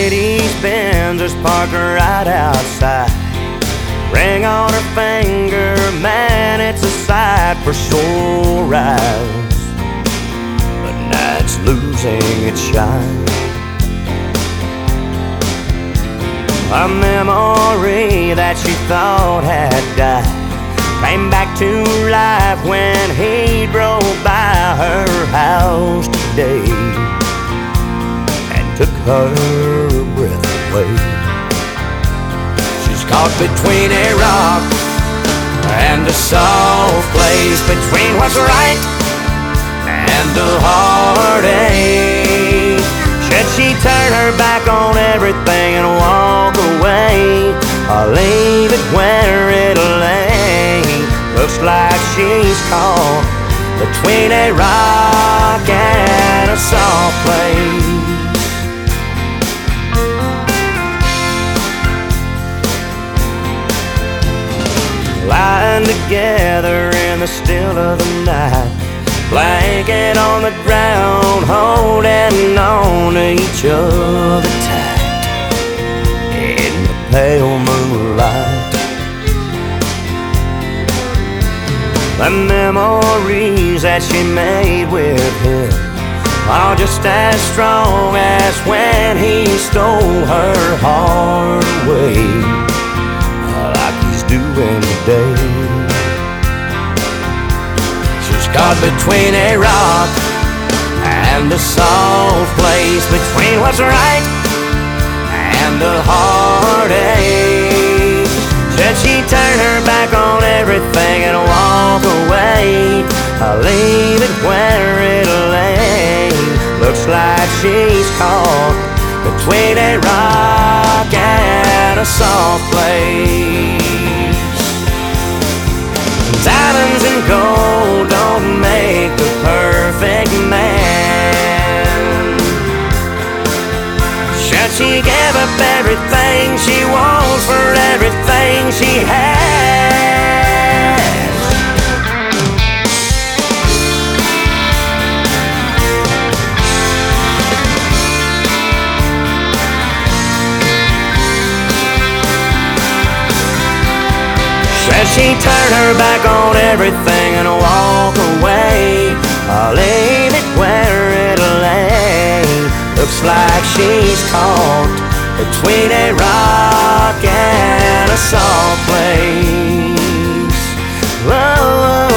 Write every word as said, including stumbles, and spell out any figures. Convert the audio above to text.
Mercedes Benz is parked right outside. Ring on her finger, man, it's a sight for sore eyes. But night's losing its shine. A memory that she thought had died came back to life when he drove by her house today and took her breath away. She's caught between a rock and a soft place, between what's right and a heartache. Should she turn her back on everything and walk away, or leave it where it lay? Looks like she's caught between a rock and a soft place. Lying together in the still of the night, blanket on the ground, holding on to each other tight in the pale moonlight. The memories that she made with him are just as strong as when he stole her heart away, like he's doing today. She's caught between a rock and a soft place, between what's right and a heartache. Should she turn her back on everything and walk away, or leave it where it lay? Looks like she's caught between a rock and a soft place. Diamonds and gold don't make the perfect man. Should she give up everything she wants for everything she has? Should she turn her back on everything and walk away, or leave it where it lay? Looks like she's caught between a rock and a soft place. Whoa, whoa.